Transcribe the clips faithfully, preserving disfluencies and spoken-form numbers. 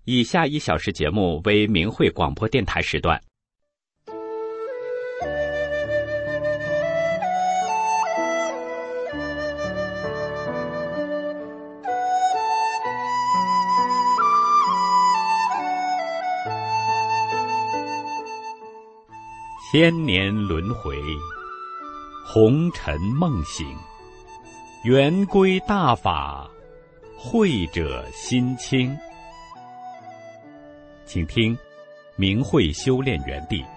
以下一小时节目为明慧广播电台时段。千年轮回，红尘梦醒，圆规大法，慧者心清。请听明慧修炼园地。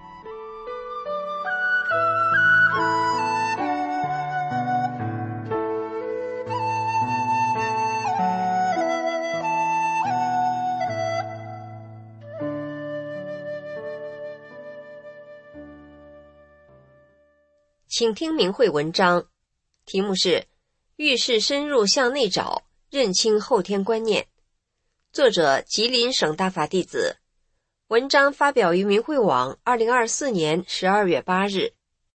请听明慧文章，题目是遇事深入向内找，认清后天观念，作者吉林省大法弟子，文章发表于明慧网二零二四年十二月八日。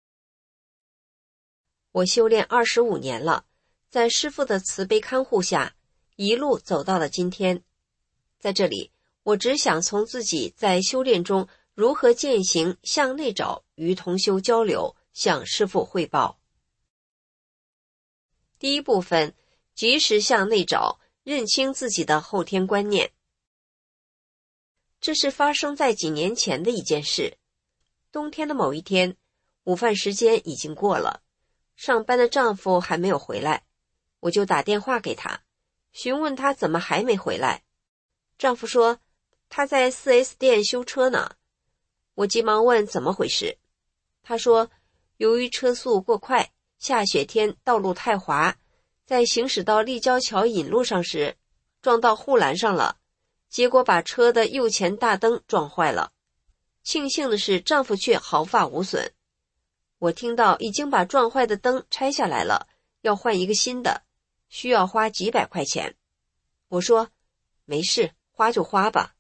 我修炼二十五年了，在师父的慈悲看护下，一路走到了今天。在这里，我只想从自己在修炼中如何践行向内找与同修交流向师父汇报。第一部分，及时向内找，认清自己的后天观念。这是发生在几年前的一件事。冬天的某一天，午饭时间已经过了，上班的丈夫还没有回来，我就打电话给他，询问他怎么还没回来。丈夫说他在 四 S 店修车呢。我急忙问怎么回事，他说由于车速过快，下雪天道路太滑，在行驶到立交桥引路上时撞到护栏上了，结果把车的右前大灯撞坏了。庆幸的是丈夫却毫发无损。我听到已经把撞坏的灯拆下来了，要换一个新的，需要花几百块钱。我说没事，花就花吧。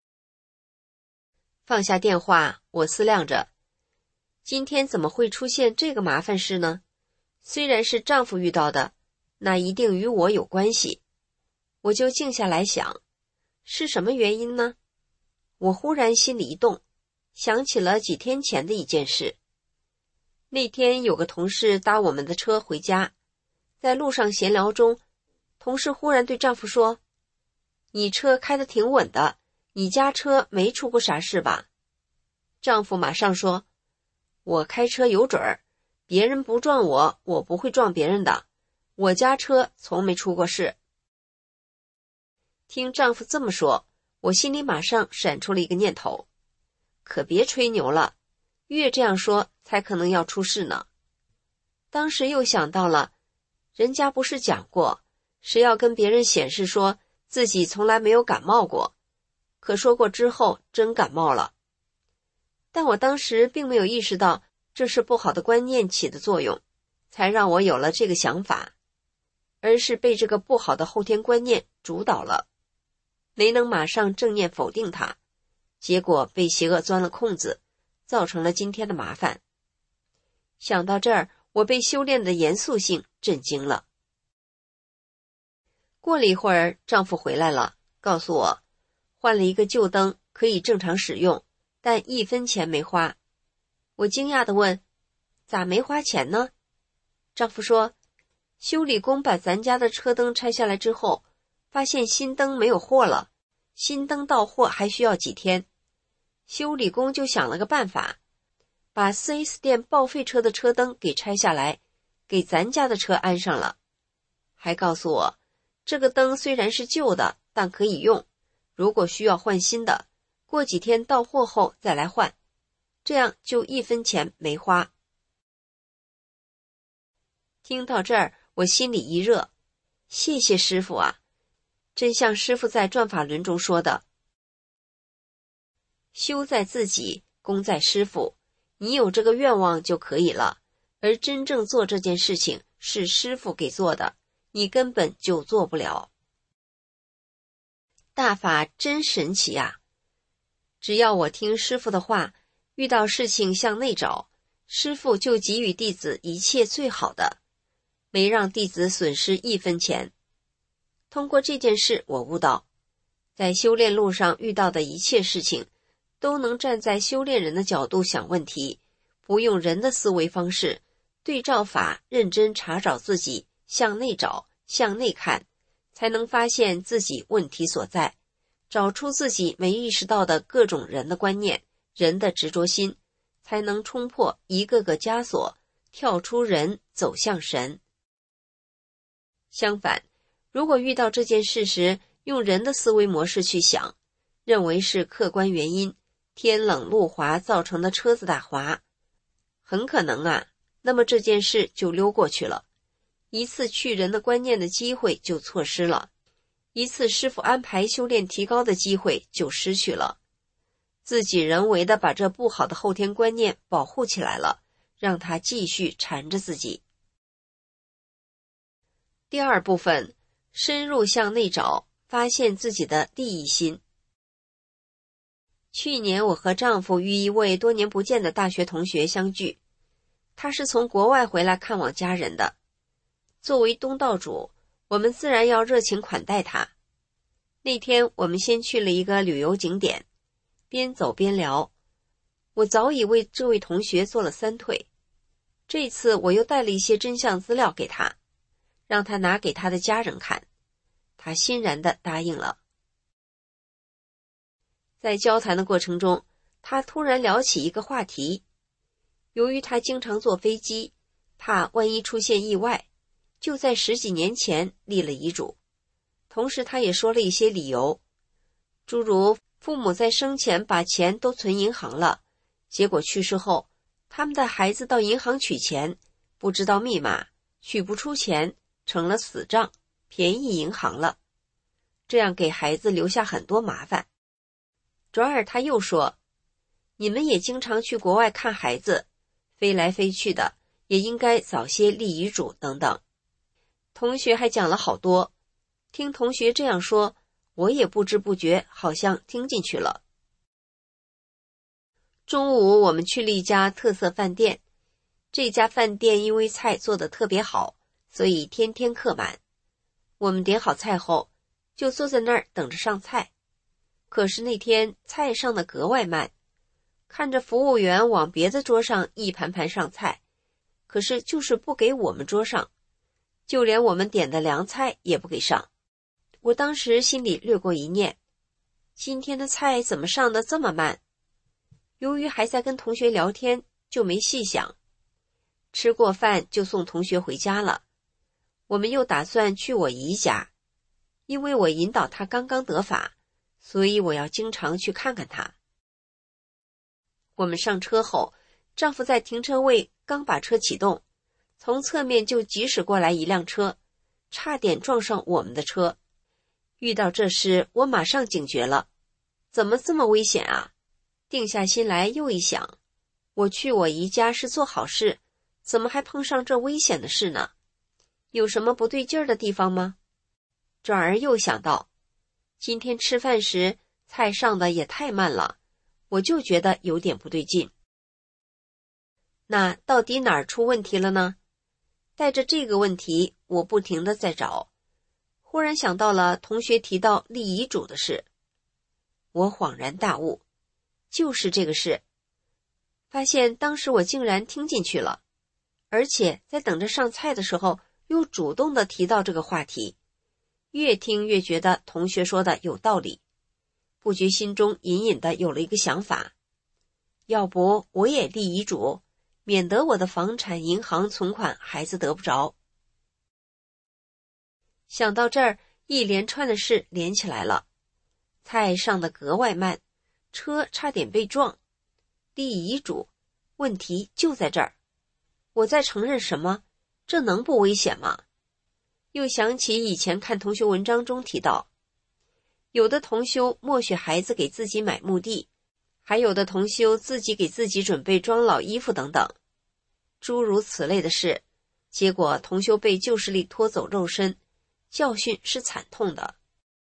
放下电话，我思量着今天怎么会出现这个麻烦事呢？虽然是丈夫遇到的，那一定与我有关系。我就静下来想，是什么原因呢？我忽然心里一动，想起了几天前的一件事。那天有个同事搭我们的车回家，在路上闲聊中，同事忽然对丈夫说，你车开得挺稳的，你家车没出过啥事吧？丈夫马上说，我开车有准儿，别人不撞我，我不会撞别人的，我家车从没出过事。听丈夫这么说，我心里马上闪出了一个念头，可别吹牛了，越这样说才可能要出事呢。当时又想到了，人家不是讲过，谁要跟别人显示说自己从来没有感冒过，可说过之后真感冒了。但我当时并没有意识到这是不好的观念起的作用，才让我有了这个想法，而是被这个不好的后天观念主导了，没能马上正念否定它，结果被邪恶钻了空子，造成了今天的麻烦。想到这儿，我被修炼的严肃性震惊了。过了一会儿，丈夫回来了，告诉我换了一个旧灯，可以正常使用，但一分钱没花。我惊讶地问，咋没花钱呢？丈夫说，修理工把咱家的车灯拆下来之后，发现新灯没有货了，新灯到货还需要几天。修理工就想了个办法，把 四 S 店报废车的车灯给拆下来，给咱家的车安上了。还告诉我，这个灯虽然是旧的，但可以用，如果需要换新的，过几天到货后再来换，这样就一分钱没花。听到这儿，我心里一热，谢谢师父啊！真像师父在转法轮中说的，修在自己，功在师父，你有这个愿望就可以了，而真正做这件事情是师父给做的，你根本就做不了。大法真神奇啊！只要我听师父的话，遇到事情向内找，师父就给予弟子一切最好的，没让弟子损失一分钱。通过这件事，我悟到， 在修炼路上遇到的一切事情，都能站在修炼人的角度想问题，不用人的思维方式，对照法认真查找自己，向内找，向内看，才能发现自己问题所在，找出自己没意识到的各种人的观念，人的执着心，才能冲破一个个枷锁，跳出人走向神。相反，如果遇到这件事时，用人的思维模式去想，认为是客观原因，天冷路滑造成的车子打滑，很可能啊，那么这件事就溜过去了，一次去人的观念的机会就错失了，一次师父安排修炼提高的机会就失去了，自己人为的把这不好的后天观念保护起来了，让它继续缠着自己。第二部分，深入向内找，发现自己的利益心。去年我和丈夫与一位多年不见的大学同学相聚，他是从国外回来看望家人的。作为东道主，我们自然要热情款待他。那天我们先去了一个旅游景点，边走边聊。我早已为这位同学做了三退，这次我又带了一些真相资料给他，让他拿给他的家人看。他欣然地答应了。在交谈的过程中，他突然聊起一个话题。由于他经常坐飞机，怕万一出现意外，就在十几年前立了遗嘱。同时他也说了一些理由，诸如父母在生前把钱都存银行了，结果去世后，他们的孩子到银行取钱，不知道密码，取不出钱，成了死账，便宜银行了，这样给孩子留下很多麻烦。转而他又说，你们也经常去国外看孩子，飞来飞去的，也应该早些立遗嘱等等。同学还讲了好多，听同学这样说，我也不知不觉好像听进去了。中午我们去了一家特色饭店，这家饭店因为菜做得特别好，所以天天客满。我们点好菜后，就坐在那儿等着上菜。可是那天菜上的格外慢，看着服务员往别的桌上一盘盘上菜，可是就是不给我们桌上，就连我们点的凉菜也不给上。我当时心里掠过一念，今天的菜怎么上得这么慢？由于还在跟同学聊天，就没细想。吃过饭就送同学回家了。我们又打算去我姨家，因为我引导她刚刚得法，所以我要经常去看看她。我们上车后，丈夫在停车位刚把车启动，从侧面就疾驶过来一辆车，差点撞上我们的车。遇到这时，我马上警觉了，怎么这么危险啊？定下心来又一想，我去我姨家是做好事，怎么还碰上这危险的事呢？有什么不对劲儿的地方吗？转而又想到，今天吃饭时菜上的也太慢了，我就觉得有点不对劲。那到底哪儿出问题了呢？带着这个问题，我不停地在找，忽然想到了同学提到立遗嘱的事。我恍然大悟，就是这个事。发现当时我竟然听进去了，而且在等着上菜的时候又主动地提到这个话题，越听越觉得同学说的有道理，不觉心中隐隐的有了一个想法，要不我也立遗嘱，免得我的房产、银行存款孩子得不着。想到这儿，一连串的事连起来了，菜上的格外慢，车差点被撞，立遗嘱，问题就在这儿。我在承认什么？这能不危险吗？又想起以前看同修文章中提到，有的同修默许孩子给自己买墓地，还有的同修自己给自己准备装老衣服等等，诸如此类的事，结果同修被旧势力拖走肉身，教训是惨痛的。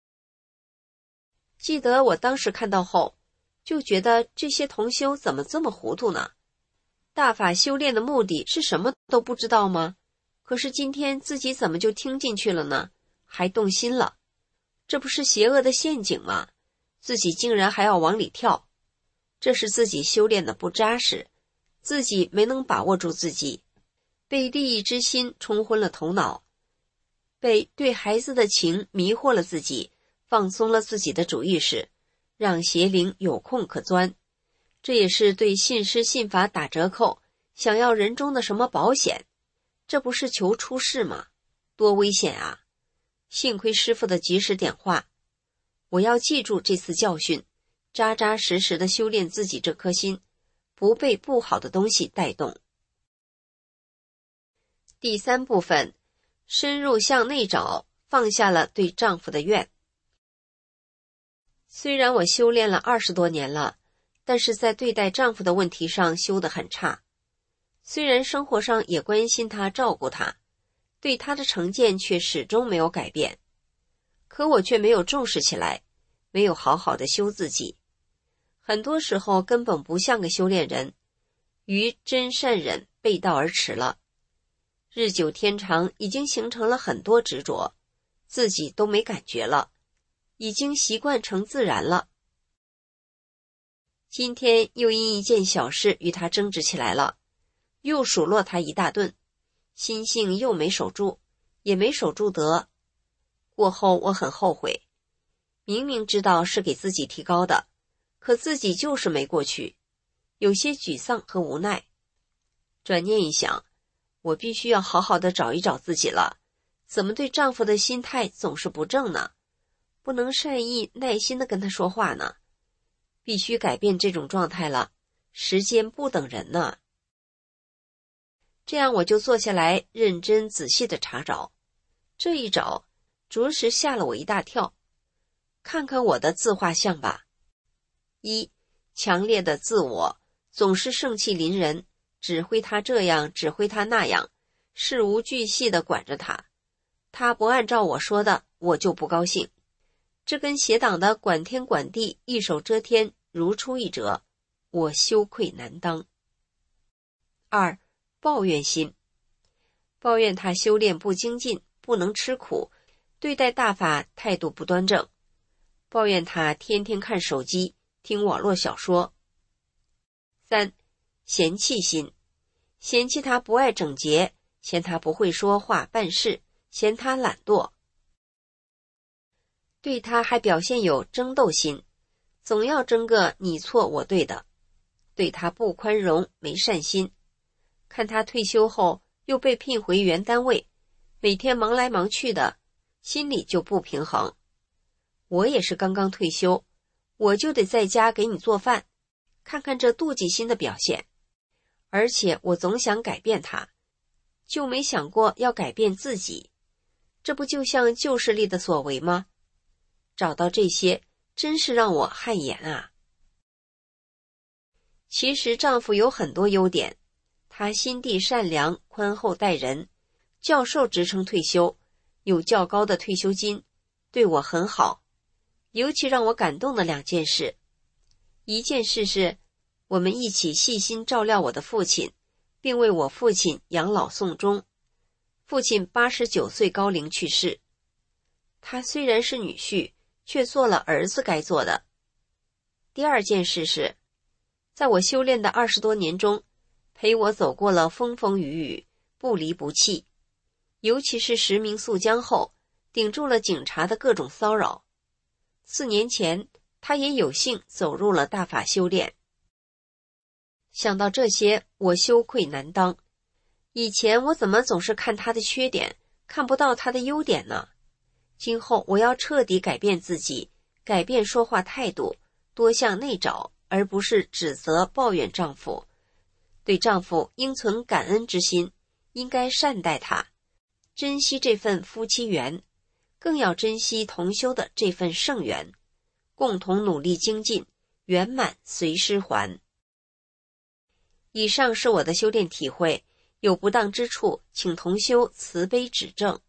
记得我当时看到后，就觉得这些同修怎么这么糊涂呢？大法修炼的目的是什么都不知道吗？可是今天自己怎么就听进去了呢？还动心了。 这不是邪恶的陷阱吗？自己竟然还要往里跳，这是自己修炼的不扎实，自己没能把握住自己，被利益之心冲昏了头脑，被对孩子的情迷惑了自己，放松了自己的主意识，让邪灵有空可钻。这也是对信师信法打折扣，想要人中的什么保险，这不是求出事吗？多危险啊！幸亏师父的及时点化，我要记住这次教训，扎扎实实的修炼自己这颗心，不被不好的东西带动。第三部分，深入向内找，放下了对丈夫的怨。虽然我修炼了二十多年了，但是在对待丈夫的问题上修得很差。虽然生活上也关心他，照顾他，对他的成见却始终没有改变，可我却没有重视起来，没有好好的修自己，很多时候根本不像个修炼人，与真善忍背道而驰了。日久天长，已经形成了很多执着，自己都没感觉了，已经习惯成自然了。今天又因一件小事与他争执起来了，又数落他一大顿，心性又没守住，也没守住得。过后我很后悔，明明知道是给自己提高的，可自己就是没过去，有些沮丧和无奈。转念一想，我必须要好好的找一找自己了，怎么对丈夫的心态总是不正呢？不能善意耐心的跟他说话呢？必须改变这种状态了，时间不等人呢。这样我就坐下来认真仔细的查找，这一找着实吓了我一大跳。看看我的自画像吧。一、强烈的自我，总是盛气凌人，指挥他这样，指挥他那样，事无巨细的管着他。他不按照我说的，我就不高兴。这跟邪党的管天管地，一手遮天如出一辙，我羞愧难当。二、抱怨心，抱怨他修炼不精进，不能吃苦，对待大法态度不端正，抱怨他天天看手机，听网络小说。三、嫌弃心，嫌弃他不爱整洁，嫌他不会说话办事，嫌他懒惰。对他还表现有争斗心，总要争个你错我对的，对他不宽容，没善心。看他退休后又被聘回原单位，每天忙来忙去的，心里就不平衡。我也是刚刚退休，我就得在家给你做饭，看看这妒忌心的表现。而且我总想改变他，就没想过要改变自己，这不就像旧势力的所为吗？找到这些，真是让我汗颜啊。其实丈夫有很多优点，他心地善良，宽厚待人，教授职称退休，有较高的退休金，对我很好。尤其让我感动的两件事，一件事是我们一起细心照料我的父亲，并为我父亲养老送终。父亲八十九岁高龄去世，他虽然是女婿，却做了儿子该做的。第二件事是，在我修炼的二十多年中，陪我走过了风风雨雨，不离不弃。尤其是实名诉江后，顶住了警察的各种骚扰。四年前，他也有幸走入了大法修炼。想到这些，我羞愧难当。以前我怎么总是看他的缺点，看不到他的优点呢？今后我要彻底改变自己，改变说话态度，多向内找，而不是指责抱怨丈夫。对丈夫应存感恩之心，应该善待他，珍惜这份夫妻缘，更要珍惜同修的这份圣缘，共同努力精进，圆满随师还。以上是我的修炼体会，有不当之处，请同修慈悲指正。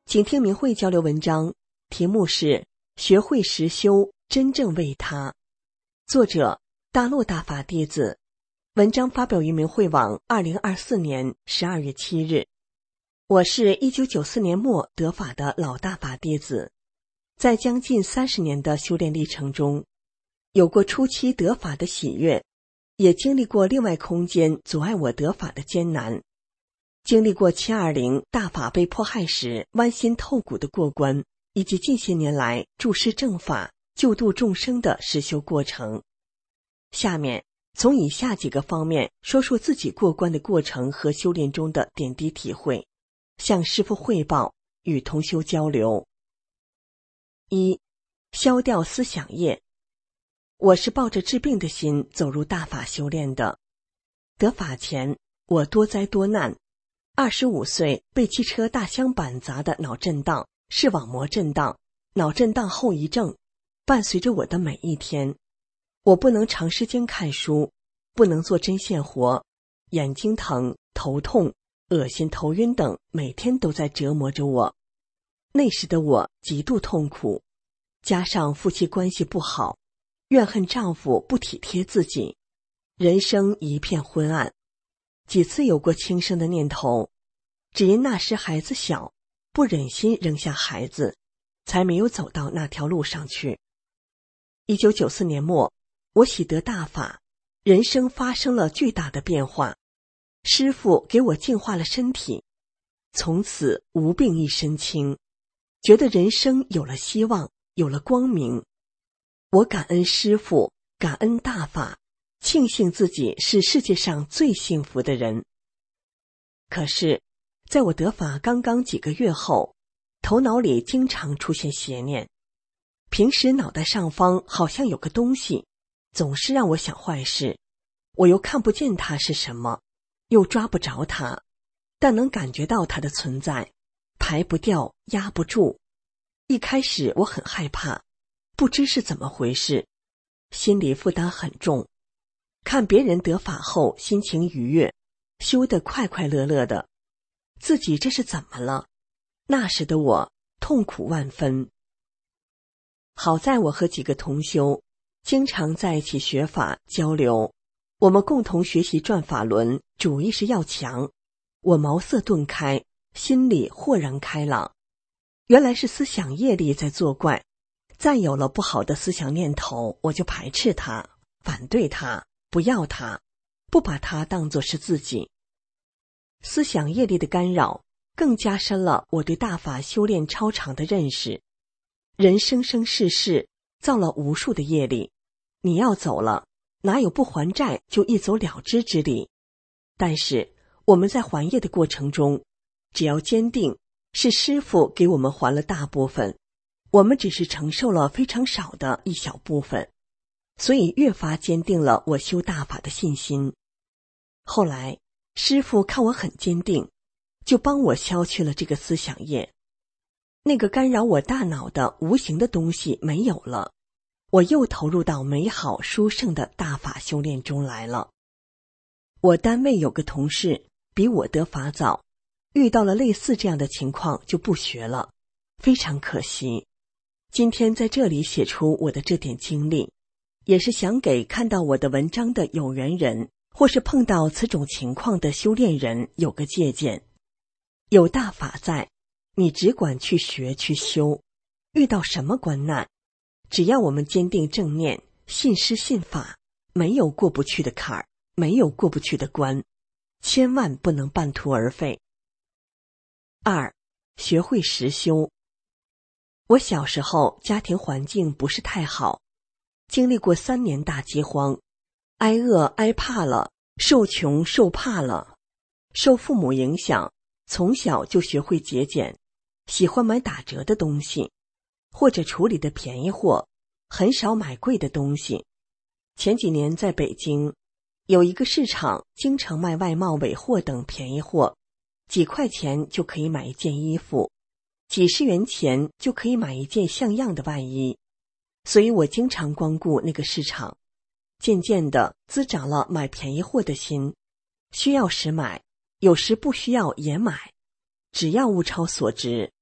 请听明慧交流文章，题目是学会实修，真正为他。作者大陆大法弟子。文章发表于明慧网二零二四年十二月七日。我是一九九四年末得法的老大法弟子，在将近三十年的修炼历程中，有过初期得法的喜悦，也经历过另外空间阻碍我得法的艰难，经历过七二零大法被迫害时剜心透骨的过关，以及近些年来注释正法、救度众生的实修过程。下面从以下几个方面说说自己过关的过程和修炼中的点滴体会，向师父汇报，与同修交流。一、消掉思想业。我是抱着治病的心走入大法修炼的。得法前，我多灾多难。二十五岁被汽车大箱板砸的脑震荡、视网膜震荡、脑震荡后遗症，伴随着我的每一天。我不能长时间看书，不能做针线活，眼睛疼、头痛、恶心、头晕等每天都在折磨着我。那时的我极度痛苦，加上夫妻关系不好，怨恨丈夫不体贴自己，人生一片昏暗。几次有过轻生的念头，只因那时孩子小，不忍心扔下孩子，才没有走到那条路上去。一九九四年末，我喜得大法，人生发生了巨大的变化。师父给我净化了身体，从此无病一身轻，觉得人生有了希望，有了光明。我感恩师父，感恩大法，庆幸自己是世界上最幸福的人。可是，在我得法刚刚几个月后，头脑里经常出现邪念。平时脑袋上方好像有个东西，总是让我想坏事，我又看不见它是什么，又抓不着它，但能感觉到它的存在，排不掉，压不住。一开始我很害怕，不知是怎么回事，心理负担很重。看别人得法后心情愉悦，修得快快乐乐的，自己这是怎么了？那时的我痛苦万分。好在我和几个同修经常在一起学法交流，我们共同学习转法轮，主意识要强。我茅塞顿开，心里豁然开朗。原来是思想业力在作怪，再有了不好的思想念头，我就排斥它，反对它，不要它，不把它当作是自己。思想业力的干扰更加深了我对大法修炼超常的认识。人生生世世造了无数的业力，你要走了，哪有不还债就一走了之之理？但是我们在还业的过程中，只要坚定，是师父给我们还了大部分，我们只是承受了非常少的一小部分，所以越发坚定了我修大法的信心。后来师父看我很坚定，就帮我消去了这个思想业。那个干扰我大脑的无形的东西没有了，我又投入到美好殊胜的大法修炼中来了。我单位有个同事比我得法早，遇到了类似这样的情况就不学了，非常可惜。今天在这里写出我的这点经历，也是想给看到我的文章的有缘人，或是碰到此种情况的修炼人有个借鉴。有大法在，你只管去学去修，遇到什么关难，只要我们坚定正念，信师信法，没有过不去的坎儿，没有过不去的关，千万不能半途而废。二、学会实修。我小时候家庭环境不是太好，经历过三年大饥荒，挨饿挨怕了，受穷受怕了，受父母影响，从小就学会节俭，喜欢买打折的东西，或者处理的便宜货，很少买贵的东西。前几年在北京，有一个市场经常卖外贸尾货等便宜货，几块钱就可以买一件衣服，几十元钱就可以买一件像样的外衣，所以我经常光顾那个市场。渐渐的滋长了买便宜货的心，需要时买，有时不需要也买，只要物超所值，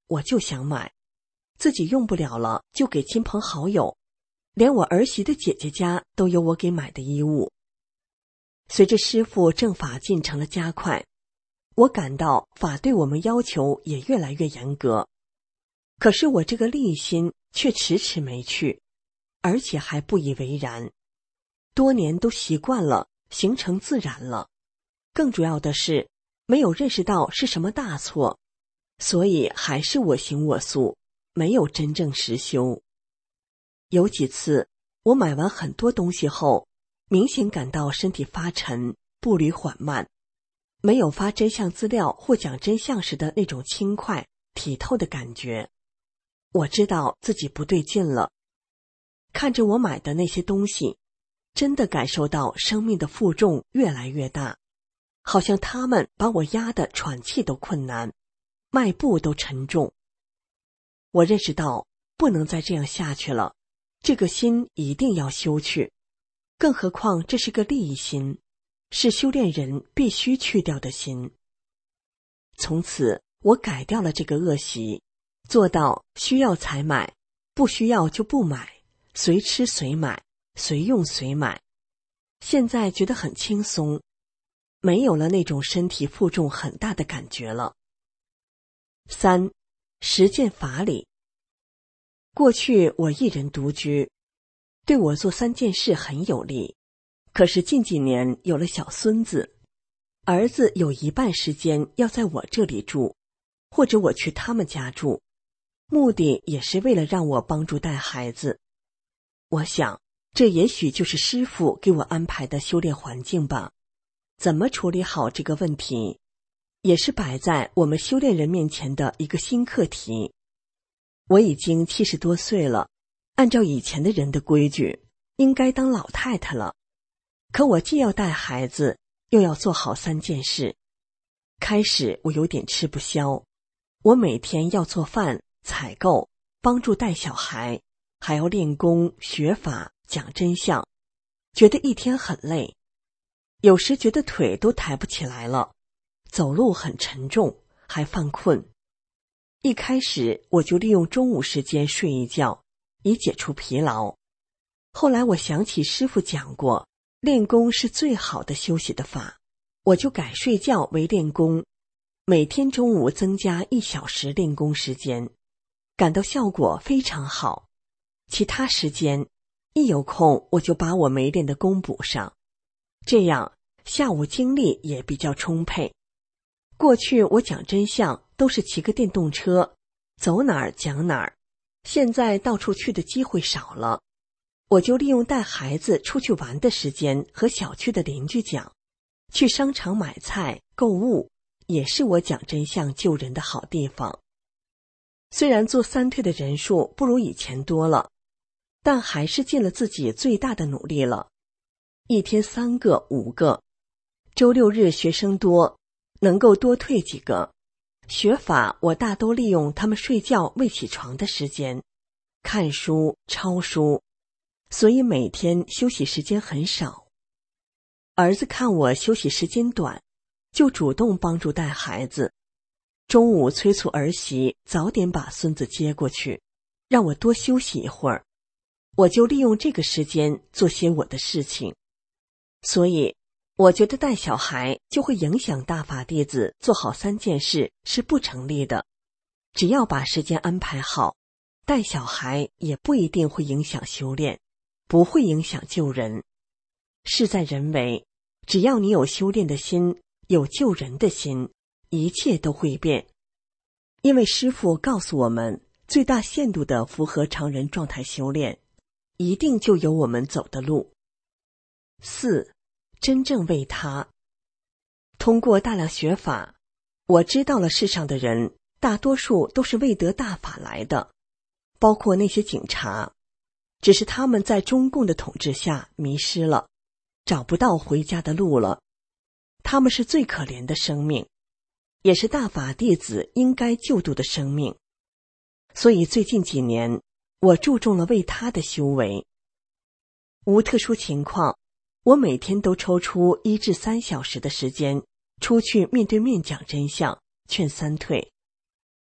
我就想买，自己用不了了就给亲朋好友，连我儿媳的姐姐家都有我给买的衣物。随着师父正法进程的加快，我感到法对我们要求也越来越严格，可是我这个利心却迟迟没去，而且还不以为然。多年都习惯了，形成自然了。更主要的是，没有认识到是什么大错，所以还是我行我素，没有真正实修。有几次，我买完很多东西后，明显感到身体发沉，步履缓慢，没有发真相资料或讲真相时的那种轻快、体透的感觉。我知道自己不对劲了。看着我买的那些东西，真的感受到生命的负重越来越大，好像他们把我压得喘气都困难，迈步都沉重。我认识到不能再这样下去了，这个心一定要修去，更何况这是个利益心，是修炼人必须去掉的心。从此我改掉了这个恶习，做到需要才买，不需要就不买，随吃随买，随用随买。现在觉得很轻松，没有了那种身体负重很大的感觉了。三、实践法理。过去我一人独居，对我做三件事很有利。可是近几年有了小孙子，儿子有一半时间要在我这里住，或者我去他们家住，目的也是为了让我帮助带孩子。我想，这也许就是师父给我安排的修炼环境吧。怎么处理好这个问题，也是摆在我们修炼人面前的一个新课题。我已经七十多岁了，按照以前的人的规矩，应该当老太太了。可我既要带孩子，又要做好三件事。开始我有点吃不消，我每天要做饭、采购、帮助带小孩，还要练功、学法、讲真相，觉得一天很累，有时觉得腿都抬不起来了，走路很沉重，还犯困。一开始我就利用中午时间睡一觉，以解除疲劳。后来我想起师父讲过，练功是最好的休息的法，我就改睡觉为练功，每天中午增加一小时练功时间，感到效果非常好。其他时间一有空我就把我没练的功补上，这样下午精力也比较充沛。过去我讲真相都是骑个电动车，走哪儿讲哪儿，现在到处去的机会少了，我就利用带孩子出去玩的时间和小区的邻居讲，去商场买菜购物，也是我讲真相救人的好地方。虽然做三退的人数不如以前多了，但还是尽了自己最大的努力了。一天三个五个，周六日学生多，能够多退几个。学法我大都利用他们睡觉未起床的时间，看书抄书，所以每天休息时间很少。儿子看我休息时间短，就主动帮助带孩子，中午催促儿媳早点把孙子接过去，让我多休息一会儿，我就利用这个时间做些我的事情。所以我觉得带小孩就会影响大法弟子做好三件事是不成立的。只要把时间安排好，带小孩也不一定会影响修炼，不会影响救人。事在人为，只要你有修炼的心，有救人的心，一切都会变。因为师父告诉我们，最大限度的符合常人状态修炼，一定就有我们走的路。四、真正为他。通过大量学法，我知道了世上的人大多数都是为得大法来的，包括那些警察，只是他们在中共的统治下迷失了，找不到回家的路了。他们是最可怜的生命，也是大法弟子应该救度的生命。所以最近几年，我注重了为他的修为。无特殊情况，我每天都抽出一至三小时的时间，出去面对面讲真相，劝三退。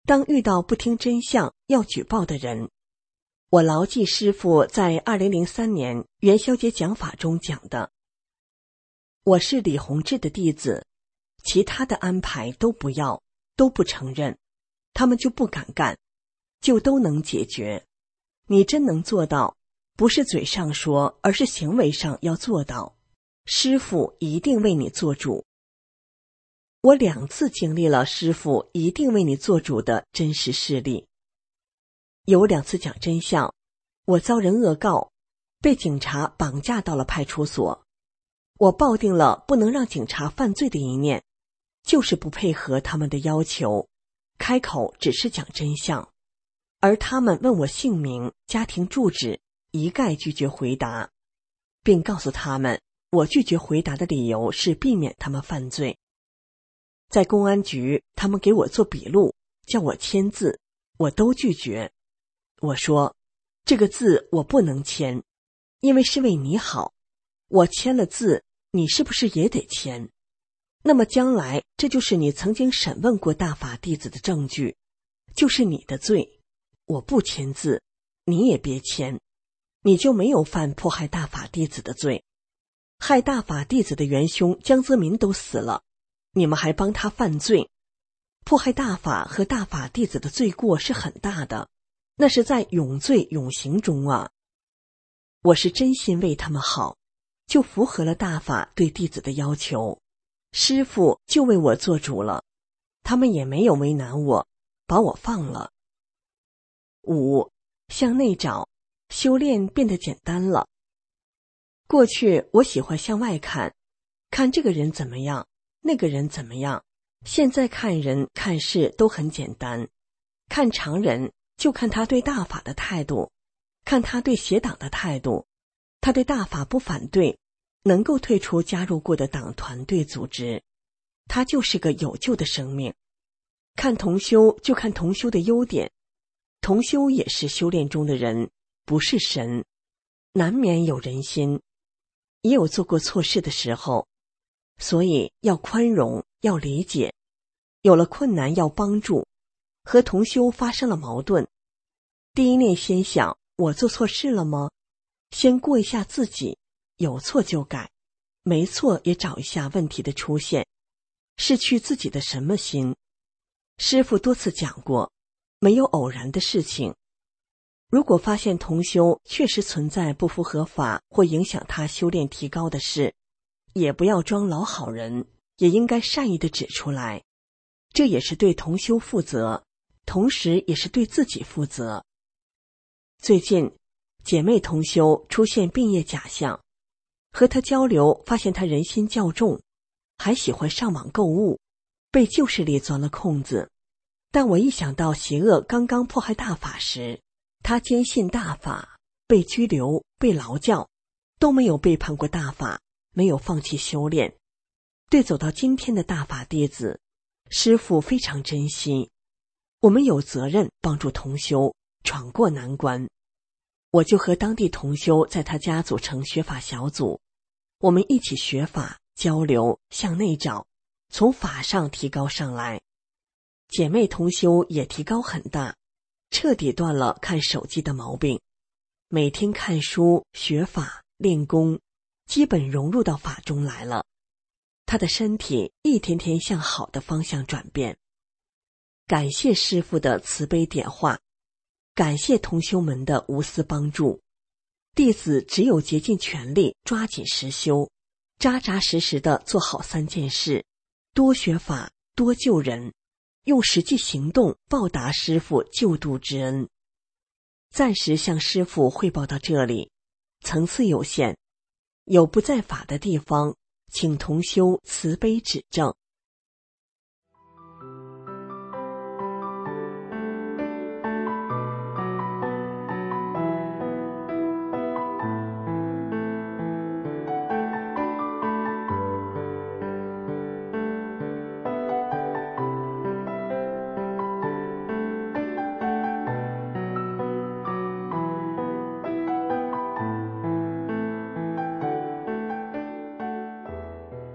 当遇到不听真相要举报的人，我牢记师父在二零零三年元宵节讲法中讲的：我是李洪志的弟子，其他的安排都不要，都不承认，他们就不敢干，就都能解决。你真能做到，不是嘴上说，而是行为上要做到，师父一定为你做主。我两次经历了师父一定为你做主的真实事例。有两次讲真相，我遭人恶告，被警察绑架到了派出所。我抱定了不能让警察犯罪的一念，就是不配合他们的要求，开口只是讲真相，而他们问我姓名、家庭住址，一概拒绝回答，并告诉他们我拒绝回答的理由是避免他们犯罪。在公安局，他们给我做笔录，叫我签字，我都拒绝。我说，这个字我不能签，因为是为你好，我签了字，你是不是也得签？那么将来这就是你曾经审问过大法弟子的证据，就是你的罪。我不签字，你也别签，你就没有犯迫害大法弟子的罪。害大法弟子的元凶江泽民都死了，你们还帮他犯罪，迫害大法和大法弟子的罪过是很大的，那是在永罪永刑中啊。我是真心为他们好，就符合了大法对弟子的要求，师父就为我做主了，他们也没有为难我，把我放了。五，向内找，修炼变得简单了。过去我喜欢向外看，看这个人怎么样，那个人怎么样。现在看人看事都很简单，看常人就看他对大法的态度，看他对邪党的态度，他对大法不反对，能够退出加入过的党团队组织，他就是个有救的生命。看同修就看同修的优点，同修也是修炼中的人，不是神，难免有人心，也有做过错事的时候，所以要宽容，要理解，有了困难要帮助。和同修发生了矛盾，第一念先想，我做错事了吗？先过一下自己，有错就改，没错也找一下问题的出现，失去自己的什么心。师父多次讲过，没有偶然的事情。如果发现同修确实存在不符合法或影响他修炼提高的事，也不要装老好人，也应该善意地指出来，这也是对同修负责，同时也是对自己负责。最近姐妹同修出现病业假象，和她交流发现她人心较重，还喜欢上网购物，被旧势力钻了空子。但我一想到邪恶刚刚迫害大法时，她坚信大法，被拘留，被劳教，都没有背叛过大法，没有放弃修炼，对走到今天的大法弟子，师父非常珍惜。我们有责任帮助同修闯过难关。我就和当地同修在他家组成学法小组，我们一起学法交流，向内找，从法上提高上来。姐妹同修也提高很大，彻底断了看手机的毛病，每天看书学法练功，基本融入到法中来了。她的身体一天天向好的方向转变。感谢师父的慈悲点化，感谢同修们的无私帮助。弟子只有竭尽全力抓紧实修，扎扎实实地做好三件事，多学法，多救人，用实际行动报答师父救度之恩。暂时向师父汇报到这里，层次有限，有不在法的地方，请同修慈悲指正。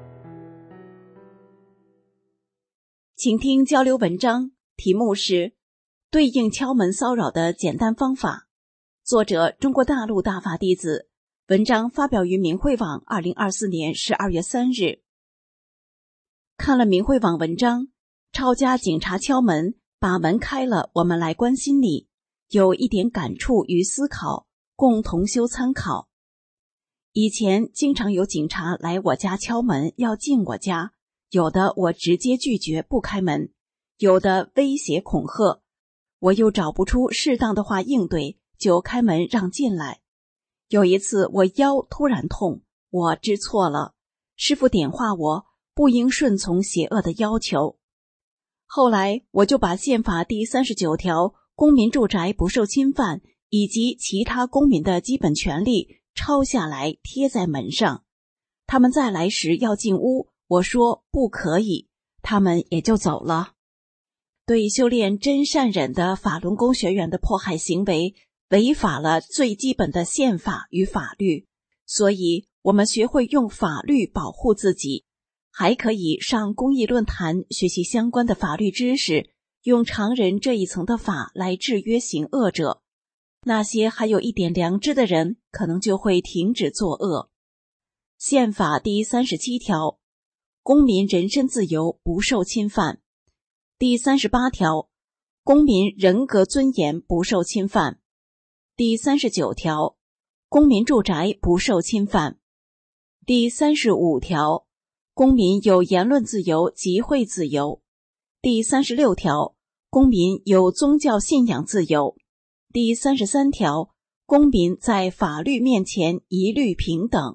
请听交流文章，题目是对应敲门骚扰的简单方法。作者中国大陆大法弟子，文章发表于明慧网二零二四年十二月三日。看了明慧网文章，抄家警察敲门，把门开了，我们来关心你，有一点感触与思考，供同修参考。以前经常有警察来我家敲门，要进我家，有的我直接拒绝不开门，有的威胁恐吓，我又找不出适当的话应对，就开门让进来。有一次我腰突然痛，我知错了，师父点化我不应顺从邪恶的要求。后来我就把宪法第三十九条公民住宅不受侵犯以及其他公民的基本权利抄下来贴在门上，他们再来时要进屋，我说不可以，他们也就走了。对修炼真善忍的法轮功学员的迫害行为，违反了最基本的宪法与法律，所以我们学会用法律保护自己，还可以上公益论坛学习相关的法律知识，用常人这一层的法来制约行恶者。那些还有一点良知的人，可能就会停止作恶。宪法第三十七条，公民人身自由不受侵犯。第三十八条，公民人格尊严不受侵犯。第三十九条，公民住宅不受侵犯。第三十五条，公民有言论自由、集会自由。第三十六条，公民有宗教信仰自由。第三十三条，公民在法律面前一律平等。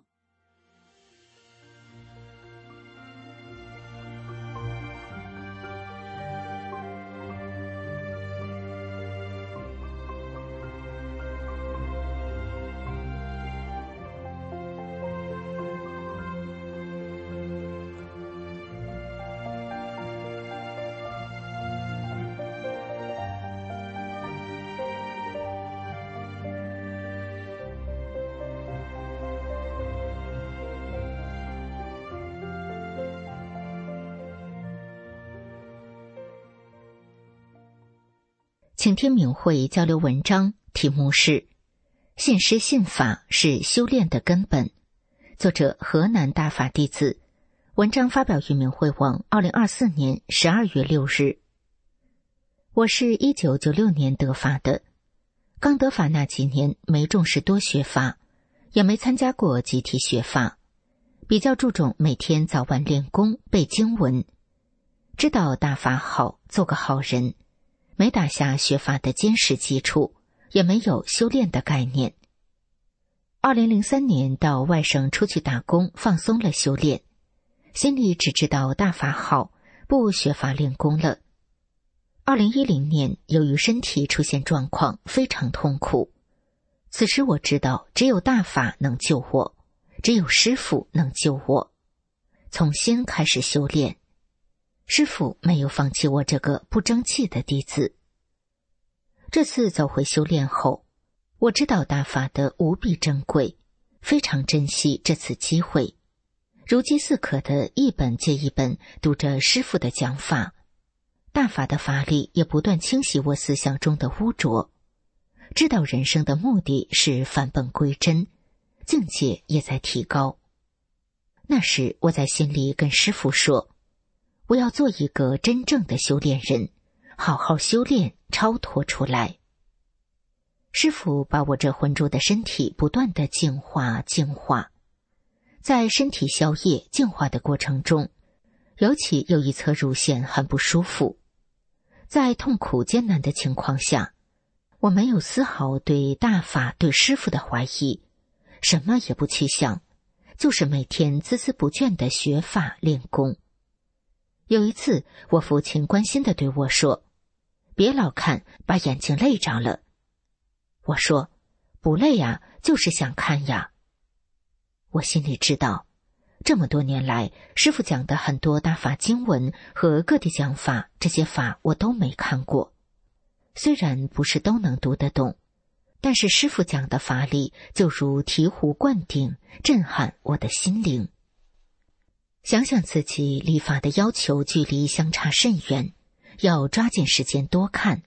请听明慧交流文章，题目是信师信法是修炼的根本，作者河南大法弟子，文章发表于明慧网二零二四年十二月六日。我是一九九六年得法的，刚得法那几年没重视多学法，也没参加过集体学法，比较注重每天早晚练功背经文，知道大法好，做个好人，没打下学法的坚实基础，也没有修炼的概念。二零零三年到外省出去打工，放松了修炼，心里只知道大法好，不学法练功了。二零一零年由于身体出现状况，非常痛苦，此时我知道只有大法能救我，只有师父能救我，从心开始修炼。师父没有放弃我这个不争气的弟子。这次走回修炼后，我知道大法的无比珍贵，非常珍惜这次机会，如饥似渴的一本接一本读着师父的讲法，大法的法力也不断清洗我思想中的污浊，知道人生的目的是返本归真，境界也在提高。那时我在心里跟师父说，我要做一个真正的修炼人，好好修炼，超脱出来。师父把我这浑浊的身体不断的净化净化，在身体消业净化的过程中，尤其有一侧乳腺很不舒服，在痛苦艰难的情况下，我没有丝毫对大法对师父的怀疑，什么也不去想，就是每天孜孜不倦的学法练功。有一次，我父亲关心地对我说，别老看，把眼睛累着了。我说，不累呀，就是想看呀。我心里知道，这么多年来，师父讲的很多大法经文和各地讲法，这些法我都没看过。虽然不是都能读得懂，但是师父讲的法理就如醍醐灌顶，震撼我的心灵。想想自己离法的要求距离相差甚远，要抓紧时间多看，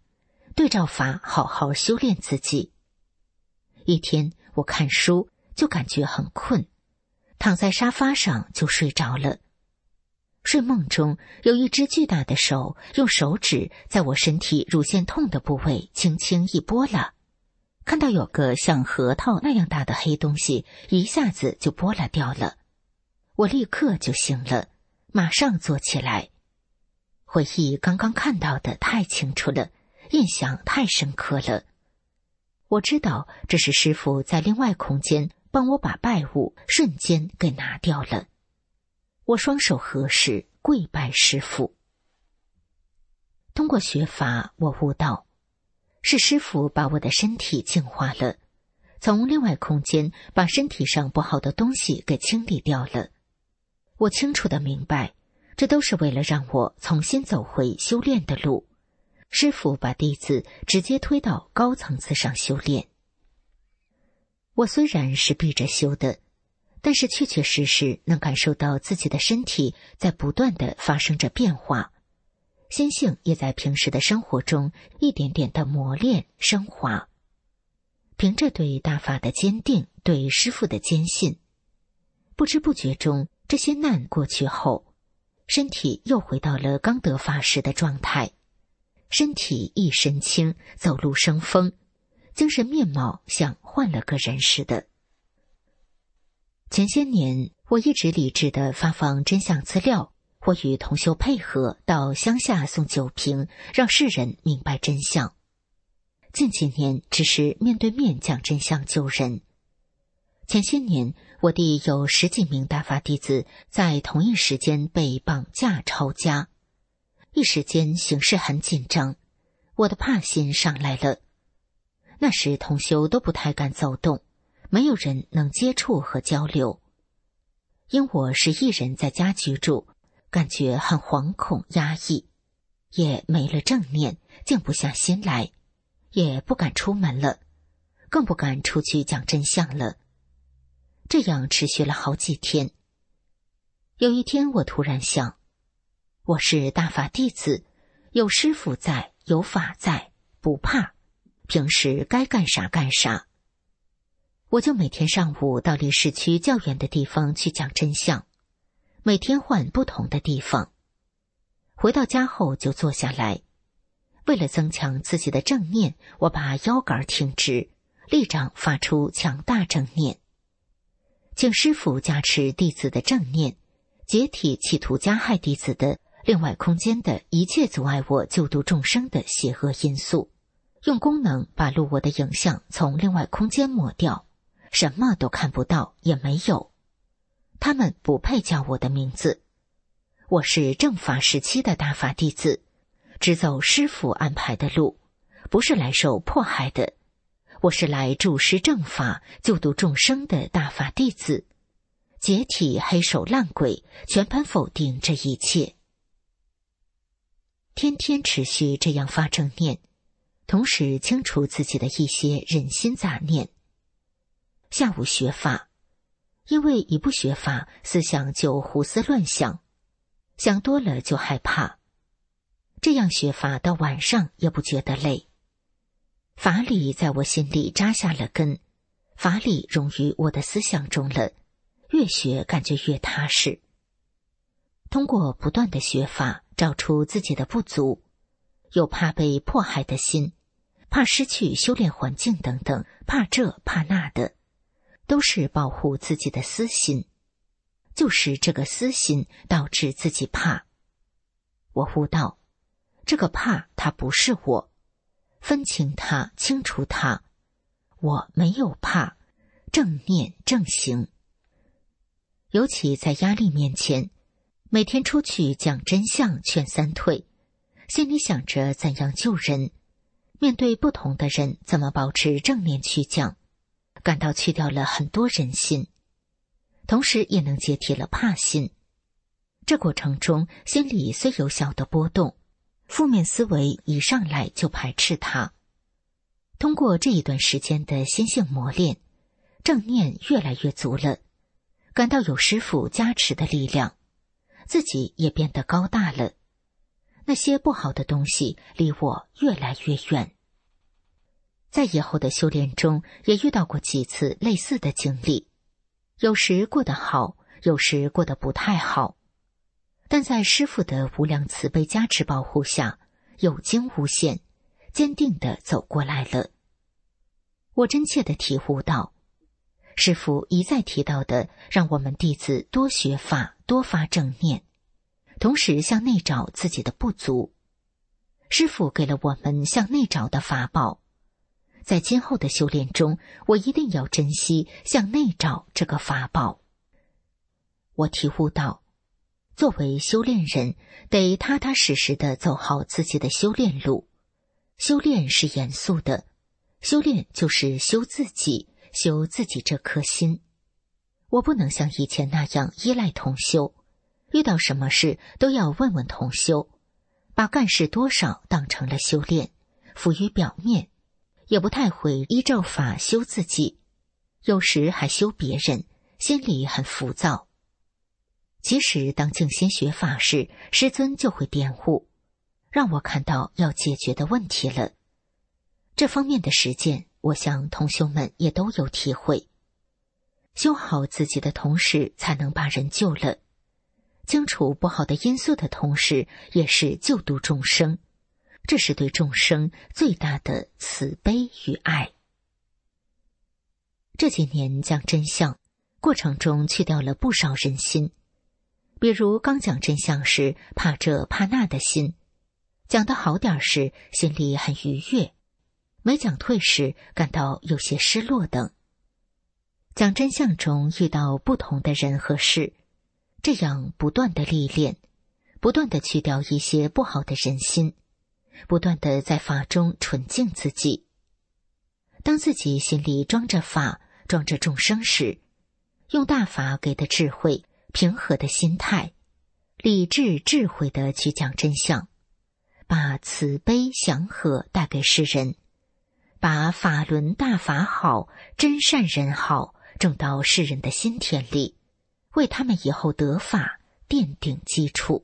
对照法好好修炼自己。一天我看书就感觉很困，躺在沙发上就睡着了。睡梦中有一只巨大的手用手指在我身体乳腺痛的部位轻轻一拨拉，看到有个像核桃那样大的黑东西一下子就拨拉掉了。我立刻就醒了，马上坐起来。回忆刚刚看到的太清楚了，印象太深刻了。我知道这是师父在另外空间帮我把败物瞬间给拿掉了。我双手合十，跪拜师父。通过学法，我悟到，是师父把我的身体净化了，从另外空间把身体上不好的东西给清理掉了。我清楚地明白，这都是为了让我重新走回修炼的路。师父把弟子直接推到高层次上修炼。我虽然是闭着修的，但是确确实实能感受到自己的身体在不断地发生着变化，心性也在平时的生活中一点点的磨练升华。凭着对大法的坚定，对师父的坚信，不知不觉中，这些难过去后，身体又回到了刚得法时的状态，身体一身轻，走路生风，精神面貌像换了个人似的。前些年我一直理智地发放真相资料，或与同修配合到乡下送酒瓶，让世人明白真相。近几年只是面对面讲真相救人。前些年我弟有十几名大法弟子在同一时间被绑架抄家，一时间形势很紧张，我的怕心上来了。那时同修都不太敢走动，没有人能接触和交流。因我是一人在家居住，感觉很惶恐压抑，也没了正念，静不下心来，也不敢出门了，更不敢出去讲真相了。这样持续了好几天。有一天我突然想，我是大法弟子，有师父在，有法在，不怕，平时该干啥干啥。我就每天上午到离市区较远的地方去讲真相，每天换不同的地方。回到家后就坐下来，为了增强自己的正念，我把腰杆挺直，立掌发出强大正念，请师父加持弟子的正念，解体企图加害弟子的另外空间的一切阻碍我救度众生的邪恶因素，用功能把录我的影像从另外空间抹掉，什么都看不到，也没有。他们不配叫我的名字。我是正法时期的大法弟子，只走师父安排的路，不是来受迫害的。我是来助施正法，救度众生的大法弟子。解体黑手烂鬼，全盘否定这一切。天天持续这样发正念，同时清除自己的一些忍心杂念。下午学法，因为一不学法，思想就胡思乱想，想多了就害怕。这样学法到晚上也不觉得累。法理在我心里扎下了根，法理融于我的思想中了，越学感觉越踏实。通过不断的学法，找出自己的不足，有怕被迫害的心，怕失去修炼环境等等，怕这怕那的，都是保护自己的私心，就是这个私心导致自己怕。我悟到，这个怕它不是我，分清它，清除它，我没有怕，正念正行。尤其在压力面前，每天出去讲真相劝三退，心里想着怎样救人，面对不同的人怎么保持正念去讲，感到去掉了很多人心，同时也能解体了怕心。这过程中心里虽有小的波动，负面思维一上来就排斥它。通过这一段时间的心性磨练，正念越来越足了，感到有师父加持的力量，自己也变得高大了。那些不好的东西离我越来越远。 在以后的修炼中，也遇到过几次类似的经历，有时过得好，有时过得不太好，但在师父的无量慈悲加持保护下，有惊无险，坚定地走过来了。我真切地体悟到，师父一再提到的，让我们弟子多学法，多发正念，同时向内找自己的不足。师父给了我们向内找的法宝，在今后的修炼中，我一定要珍惜向内找这个法宝。我体悟到，作为修炼人，得踏踏实实地走好自己的修炼路。修炼是严肃的，修炼就是修自己，修自己这颗心。我不能像以前那样依赖同修，遇到什么事都要问问同修，把干事多少当成了修炼，浮于表面，也不太会依照法修自己，有时还修别人，心里很浮躁。其实当静心学法时，师尊就会点悟，让我看到要解决的问题了。这方面的实践，我想同修们也都有体会。修好自己的同时，才能把人救了。清除不好的因素的同时，也是救度众生，这是对众生最大的慈悲与爱。这几年讲真相，过程中去掉了不少人心，比如刚讲真相时怕这怕那的心，讲得好点时心里很愉悦，没讲退时感到有些失落等。讲真相中遇到不同的人和事，这样不断的历练，不断的去掉一些不好的人心，不断的在法中纯净自己。当自己心里装着法，装着众生时，用大法给的智慧，平和的心态，理智智慧的去讲真相，把慈悲祥和带给世人，把法轮大法好，真善人好种到世人的心田里，为他们以后得法奠定基础。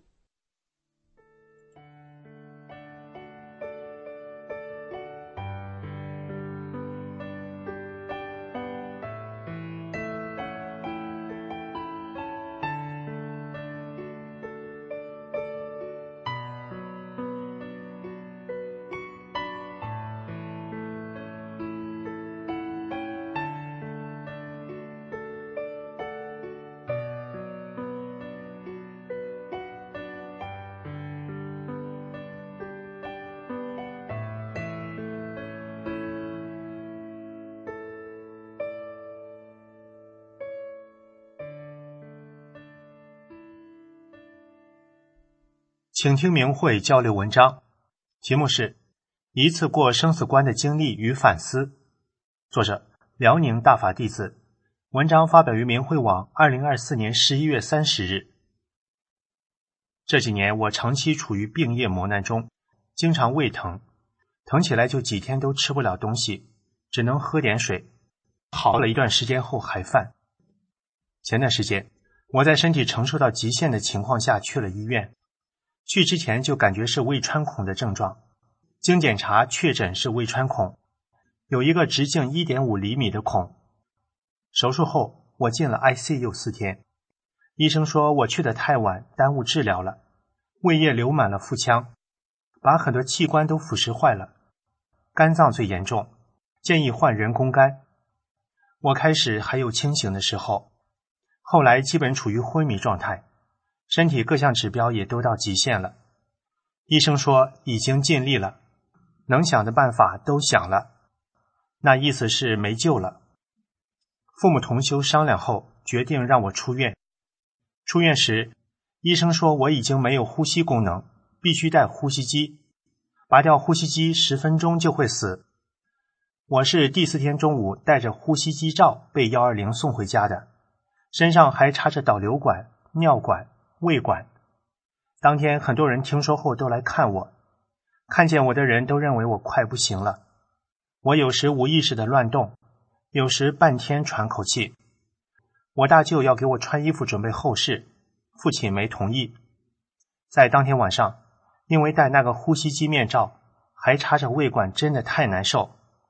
请听明慧交流文章，题目是一次过生死关的经历与反思，作者辽宁大法弟子，文章发表于明慧网二零二四年十一月三十日。这几年我长期处于病业磨难中，经常胃疼，疼起来就几天都吃不了东西，只能喝点水，好了一段时间后还犯。前段时间我在身体承受到极限的情况下去了医院，去之前就感觉是胃穿孔的症状，经检查确诊是胃穿孔，有一个直径 一点五厘米的孔。手术后我进了 I C U 四天，医生说我去得太晚，耽误治疗了，胃液流满了腹腔，把很多器官都腐蚀坏了，肝脏最严重，建议换人工肝。我开始还有清醒的时候，后来基本处于昏迷状态，身体各项指标也都到极限了。医生说已经尽力了，能想的办法都想了，那意思是没救了。父母同修商量后，决定让我出院。出院时，医生说我已经没有呼吸功能，必须带呼吸机，拔掉呼吸机十分钟就会死。我是第四天中午带着呼吸机罩被一二零送回家的，身上还插着导流管、尿管、胃管。当天很多人听说后都来看我，看见我的人都认为我快不行了。我有时无意识的乱动，有时半天喘口气。我大舅要给我穿衣服准备后事，父亲没同意。在当天晚上，因为戴那个呼吸机面罩，还插着胃管，真的太难受。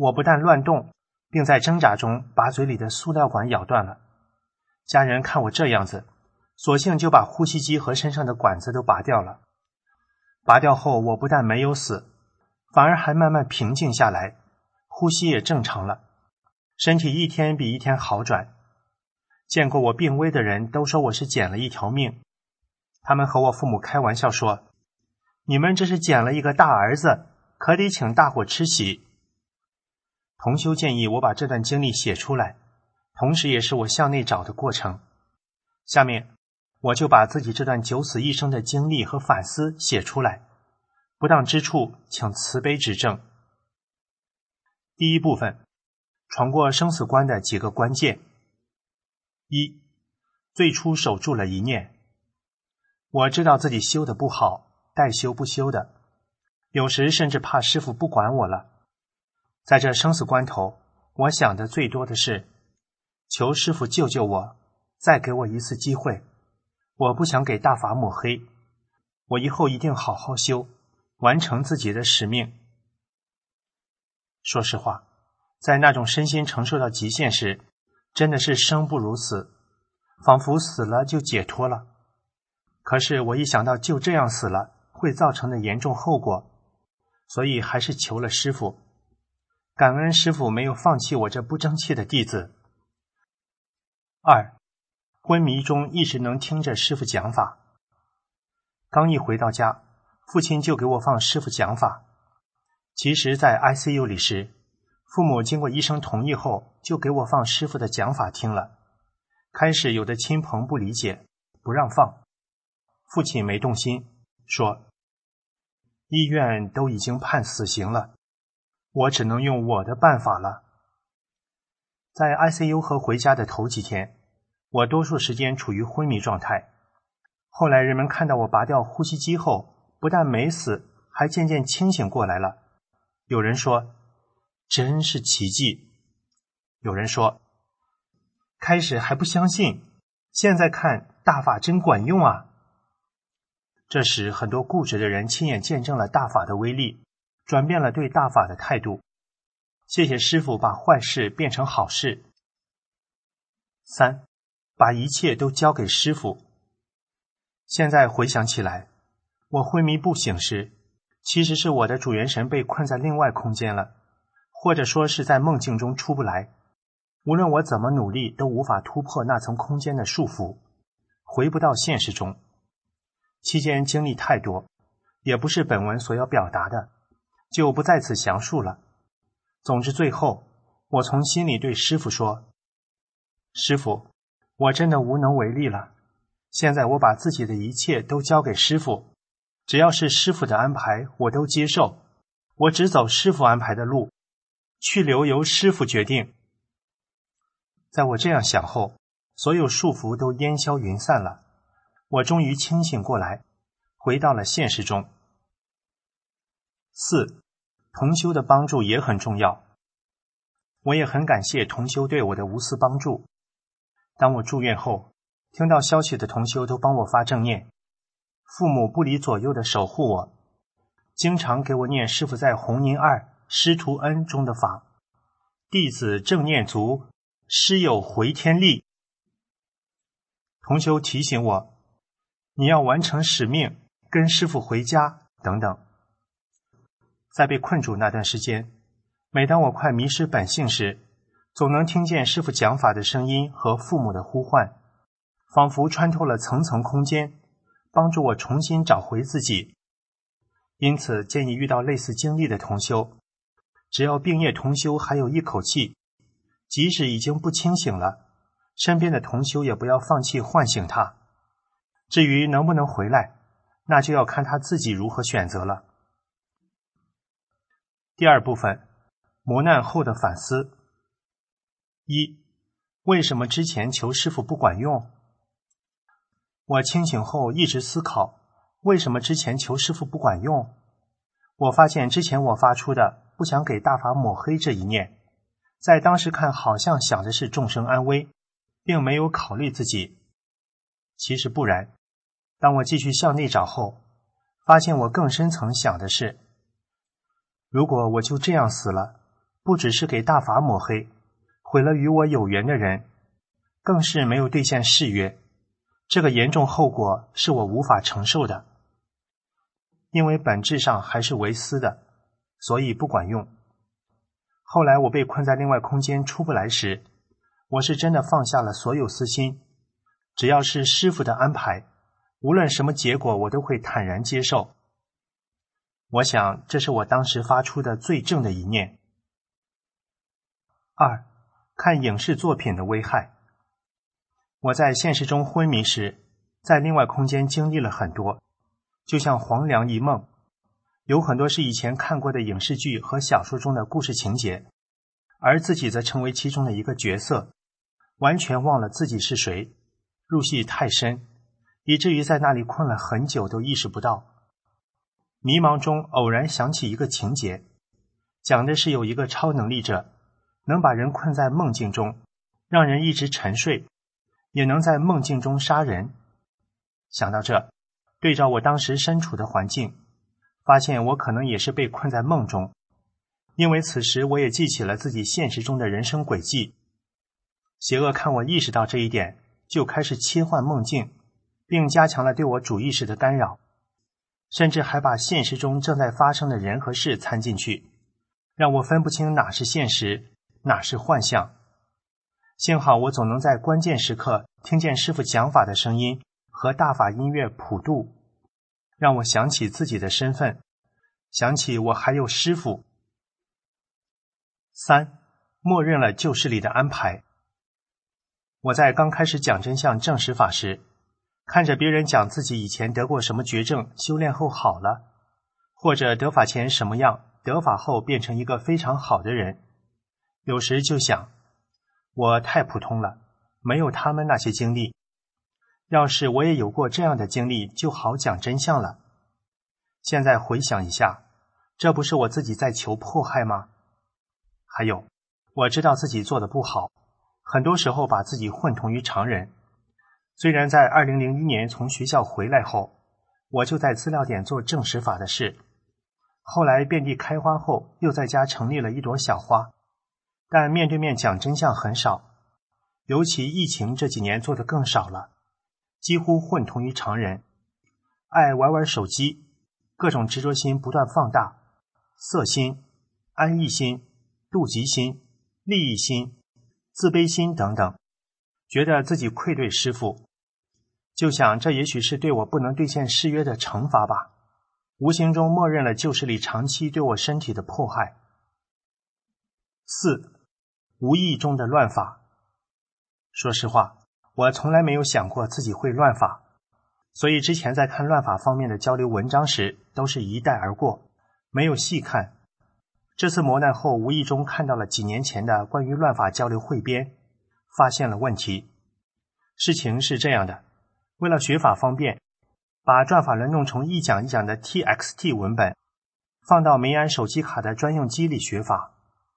我不但乱动，并在挣扎中把嘴里的塑料管咬断了。家人看我这样子，索性就把呼吸机和身上的管子都拔掉了。拔掉后，我不但没有死，反而还慢慢平静下来，呼吸也正常了，身体一天比一天好转。见过我病危的人都说我是捡了一条命，他们和我父母开玩笑说，你们这是捡了一个大儿子，可得请大伙吃喜。同修建议我把这段经历写出来，同时也是我向内找的过程。下面我就把自己这段九死一生的经历和反思写出来，不当之处请慈悲指正。第一部分，闯过生死关的几个关键。一，最初守住了一念。我知道自己修的不好，待修不修的，有时甚至怕师父不管我了。在这生死关头，我想的最多的是，求师父救救我，再给我一次机会。我不想给大法抹黑，我以后一定好好修，完成自己的使命。说实话，在那种身心承受到极限时，真的是生不如死，仿佛死了就解脱了。可是我一想到就这样死了会造成的严重后果，所以还是求了师父。感恩师父没有放弃我这不争气的弟子。二，昏迷中一直能听着师父讲法。刚一回到家，父亲就给我放师父讲法。其实在 I C U 里时，父母经过医生同意后，就给我放师父的讲法听了。开始有的亲朋不理解，不让放。父亲没动心，说医院都已经判死刑了，我只能用我的办法了。在 I C U 和回家的头几天，我多数时间处于昏迷状态。后来人们看到我拔掉呼吸机后，不但没死，还渐渐清醒过来了。有人说，真是奇迹。有人说，开始还不相信，现在看大法真管用啊。这时很多固执的人亲眼见证了大法的威力，转变了对大法的态度。谢谢师父把坏事变成好事。三，把一切都交给师父。现在回想起来，我昏迷不醒时，其实是我的主元神被困在另外空间了，或者说是在梦境中出不来。无论我怎么努力，都无法突破那层空间的束缚，回不到现实中。期间经历太多，也不是本文所要表达的，就不在此详述了。总之最后，我从心里对师父说，师父，我真的无能为力了，现在我把自己的一切都交给师父，只要是师父的安排我都接受，我只走师父安排的路，去留由师父决定。在我这样想后，所有束缚都烟消云散了，我终于清醒过来，回到了现实中。四，同修的帮助也很重要。我也很感谢同修对我的无私帮助。当我住院后，听到消息的同修都帮我发正念，父母不离左右的守护我，经常给我念师父在弘宁二师徒恩中的法，弟子正念足，师有回天力。同修提醒我，你要完成使命，跟师父回家等等。在被困住那段时间，每当我快迷失本性时，总能听见师父讲法的声音和父母的呼唤，仿佛穿透了层层空间，帮助我重新找回自己。因此建议遇到类似经历的同修，只要病业同修还有一口气，即使已经不清醒了，身边的同修也不要放弃唤醒他。至于能不能回来，那就要看他自己如何选择了。第二部分，磨难后的反思。一，为什么之前求师父不管用？我清醒后一直思考，为什么之前求师父不管用？我发现之前我发出的不想给大法抹黑这一念，在当时看好像想的是众生安危，并没有考虑自己。其实不然，当我继续向内找后，发现我更深层想的是，如果我就这样死了， 不只是给大法抹黑，毁了与我有缘的人，更是没有兑现誓约。这个严重后果是我无法承受的，因为本质上还是为私的，所以不管用。后来我被困在另外空间出不来时，我是真的放下了所有私心，只要是师父的安排，无论什么结果我都会坦然接受。我想这是我当时发出的最正的一念。二，看影视作品的危害。我在现实中昏迷时，在另外空间经历了很多，就像黄粱一梦，有很多是以前看过的影视剧和小说中的故事情节，而自己则成为其中的一个角色，完全忘了自己是谁，入戏太深，以至于在那里困了很久都意识不到。迷茫中偶然想起一个情节，讲的是有一个超能力者能把人困在梦境中，让人一直沉睡，也能在梦境中杀人。想到这，对照我当时身处的环境，发现我可能也是被困在梦中，因为此时我也记起了自己现实中的人生轨迹。邪恶看我意识到这一点，就开始切换梦境，并加强了对我主意识的干扰，甚至还把现实中正在发生的人和事掺进去，让我分不清哪是现实，哪是幻象。幸好我总能在关键时刻听见师父讲法的声音和大法音乐普渡，让我想起自己的身份，想起我还有师父。三，默认了旧势力的安排。我在刚开始讲真相证实法时，看着别人讲自己以前得过什么绝症，修炼后好了，或者得法前什么样，得法后变成一个非常好的人，有时就想，我太普通了，没有他们那些经历，要是我也有过这样的经历，就好讲真相了。现在回想一下，这不是我自己在求迫害吗？还有，我知道自己做的不好，很多时候把自己混同于常人。虽然在二零零一年从学校回来后，我就在资料点做证实法的事，后来遍地开花后，又在家成立了一朵小花，但面对面讲真相很少，尤其疫情这几年做的更少了，几乎混同于常人，爱玩玩手机，各种执着心不断放大，色心、安逸心、妒忌心、利益心、自卑心等等，觉得自己愧对师父，就想这也许是对我不能兑现誓约的惩罚吧，无形中默认了旧势力长期对我身体的迫害。四，无意中的乱法。说实话，我从来没有想过自己会乱法，所以之前在看乱法方面的交流文章时，都是一带而过，没有细看。这次磨难后，无意中看到了几年前的关于乱法交流汇编，发现了问题。事情是这样的，为了学法方便，把转法轮弄成一讲一讲的 T X T 文本，放到梅安手机卡的专用机里学法。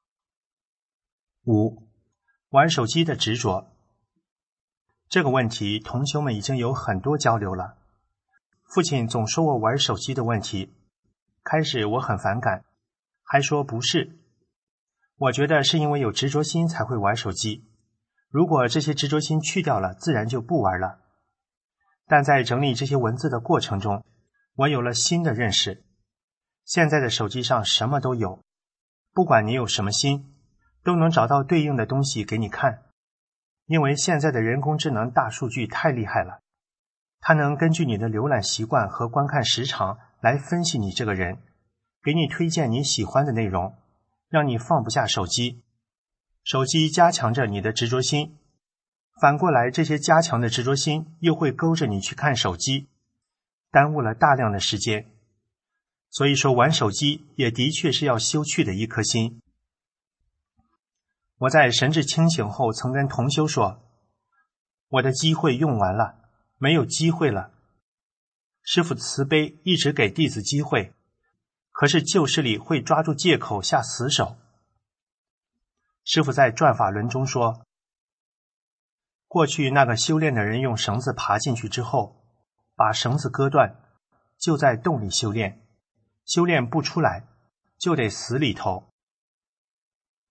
五，玩手机的执着。这个问题同修们已经有很多交流了。父亲总说我玩手机的问题，开始我很反感，还说不是。我觉得是因为有执着心才会玩手机，如果这些执着心去掉了，自然就不玩了。但在整理这些文字的过程中，我有了新的认识。现在的手机上什么都有，不管你有什么心，都能找到对应的东西给你看。因为现在的人工智能大数据太厉害了，它能根据你的浏览习惯和观看时长来分析你这个人，给你推荐你喜欢的内容，让你放不下手机。手机加强着你的执着心，反过来这些加强的执着心又会勾着你去看手机，耽误了大量的时间。所以说玩手机也的确是要修去的一颗心。我在神志清醒后曾跟同修说，我的机会用完了，没有机会了。师父慈悲，一直给弟子机会，可是旧势力会抓住借口下死手。师父在转法轮中说，过去那个修炼的人用绳子爬进去之后，把绳子割断，就在洞里修炼，修炼不出来，就得死里头。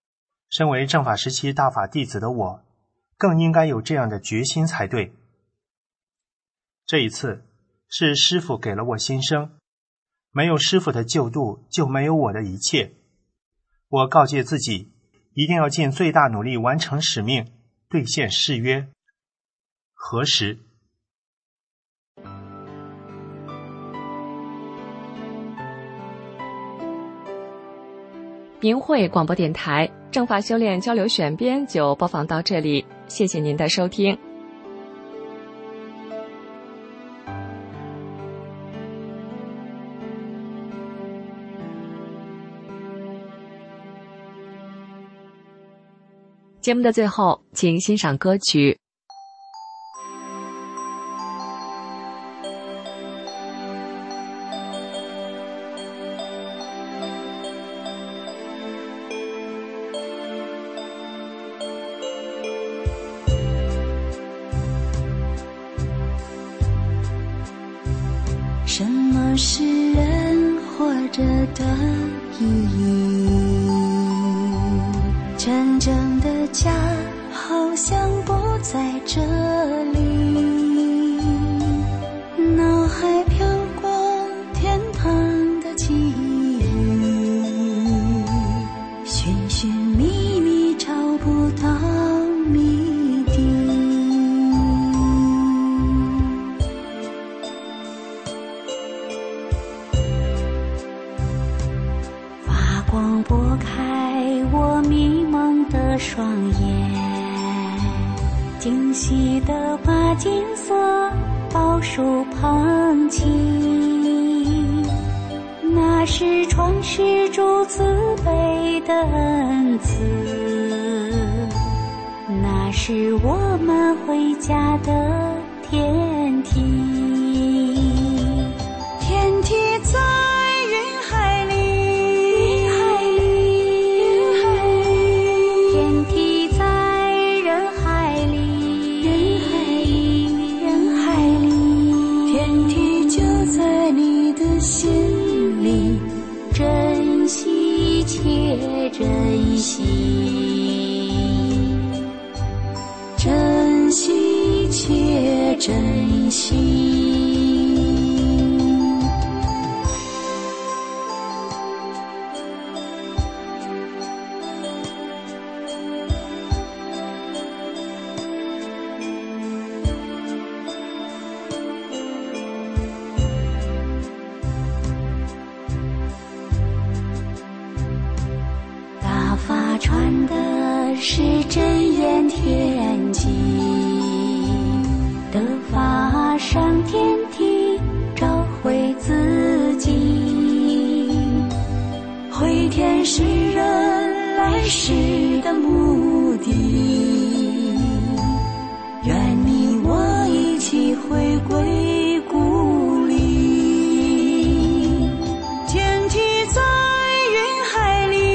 身为正法时期大法弟子的我，更应该有这样的决心才对。这一次是师父给了我新生，没有师父的救度，就没有我的一切。我告诫自己，一定要尽最大努力完成使命，兑现誓约。何时？ 明慧广播电台正法修炼交流选编就播放到这里，谢谢您的收听。节目的最后，请欣赏歌曲。 什么是人活着的意义？真正的家好像不在这里，脑海飘过天堂的记忆，寻寻觅觅找不到谜底。发光拨开我迷蒙的双眼，惊喜地把金色宝树捧起，那是创世主慈悲的恩赐，那是我们回家的天梯。天梯在云海里，心里珍惜且珍惜，珍惜且珍惜。传的是真言天机，得法上天梯，找回自己，回天是人来世的目的，愿你我一起回归故里。天梯在云海里，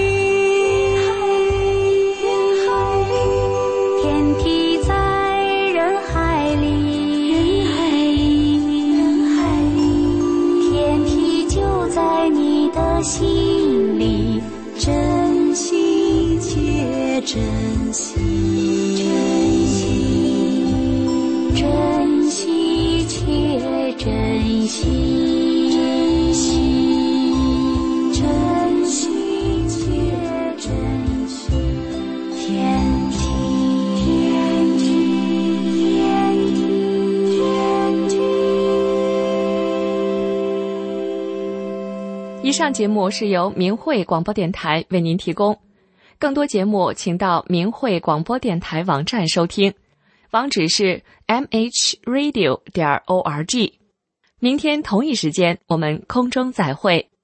心里珍惜且珍惜，珍惜且珍惜，珍惜且珍惜。天梯，天梯，天梯，天梯。 以上节目是由明慧广播电台为您提供，更多节目请到明慧广播电台网站收听，网址是 m h radio 点 org。明天同一时间我们空中再会。